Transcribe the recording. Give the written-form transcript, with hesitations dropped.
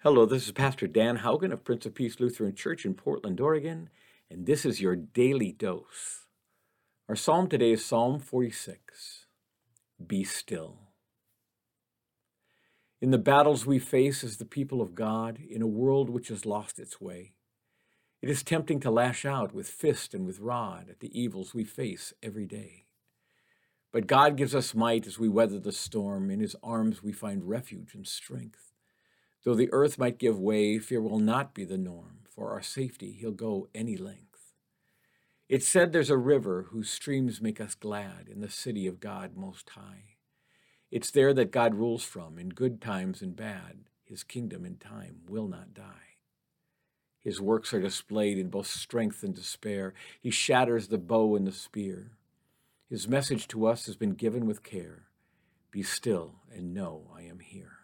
Hello, this is Pastor Dan Haugen of Prince of Peace Lutheran Church in Portland, Oregon, and this is your daily dose. Our psalm today is Psalm 46. Be still. In the battles we face as the people of God, in a world which has lost its way, it is tempting to lash out with fist and with rod at the evils we face every day. But God gives us might as we weather the storm. In his arms we find refuge and strength. Though the earth might give way, fear will not be the norm. For our safety, he'll go any length. It's said there's a river whose streams make us glad in the city of God Most High. It's there that God rules from in good times and bad. His kingdom in time will not die. His works are displayed in both strength and despair. He shatters the bow and the spear. His message to us has been given with care. Be still and know I am here.